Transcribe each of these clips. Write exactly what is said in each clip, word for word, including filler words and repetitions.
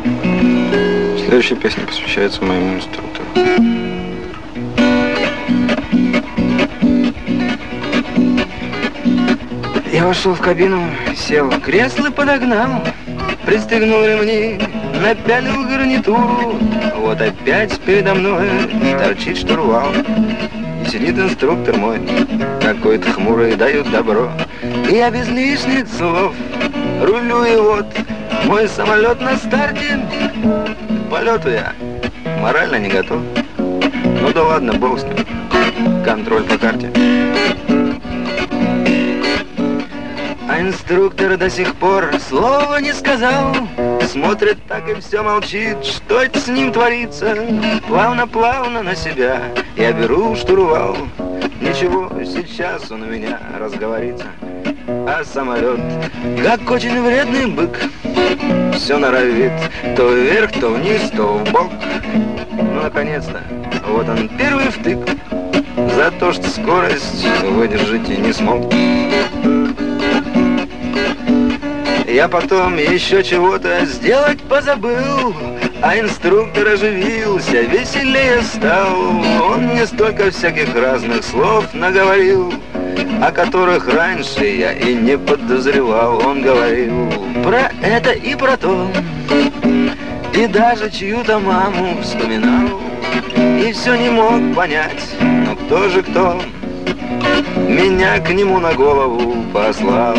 Следующая песня посвящается моему инструктору. Я вошел в кабину, сел, кресло подогнал, пристегнул ремни, напялил гарнитуру. Вот опять передо мной торчит штурвал. И сидит инструктор мой, какой-то хмурый, дает добро. И я без лишних слов рулю, и вот мой самолет на старте. К полету я морально не готов. Ну да ладно, бог с ним. Контроль по карте. А инструктор до сих пор слова не сказал. Смотрит так и все молчит, что это с ним творится. Плавно-плавно на себя я беру штурвал. Ничего, сейчас он у меня разговорится. А самолет, как очень вредный бык, все норовит то вверх, то вниз, то в бок. Ну, наконец-то, вот он первый втык. За то, что скорость выдержать и не смог. Я потом еще чего-то сделать позабыл, а инструктор оживился, веселее стал. Он мне столько всяких разных слов наговорил, о которых раньше я и не подозревал. Он говорил про это и про то, и даже чью-то маму вспоминал. И все не мог понять, ну кто же кто меня к нему на голову послал.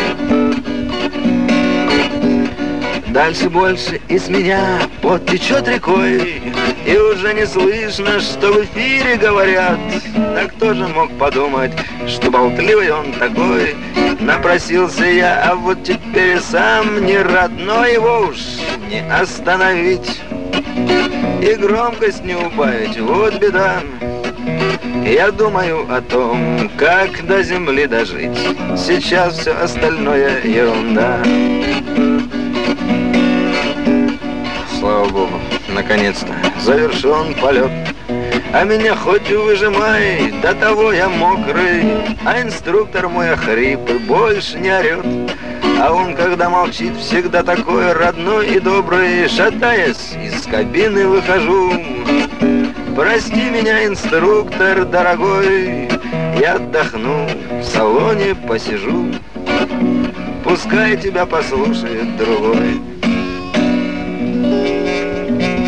Дальше больше из меня пот течет рекой, и уже не слышно, что в эфире говорят. Так кто же мог подумать, что болтливый он такой? Напросился я, а вот теперь сам не рад, но его уж не остановить и громкость не убавить, вот беда. Я думаю о том, как до земли дожить. Сейчас все остальное ерунда. Слава Богу, наконец-то завершен полет. А меня хоть выжимай, до того я мокрый. А инструктор мой охрип и больше не орет. А он, когда молчит, всегда такой родной и добрый. Шатаясь, из кабины выхожу. Прости меня, инструктор дорогой, я отдохну, в салоне посижу. Пускай тебя послушает другой.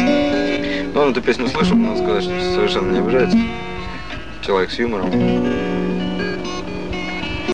Он эту песню слышал, надо сказать, что совершенно не обижается. Человек с юмором.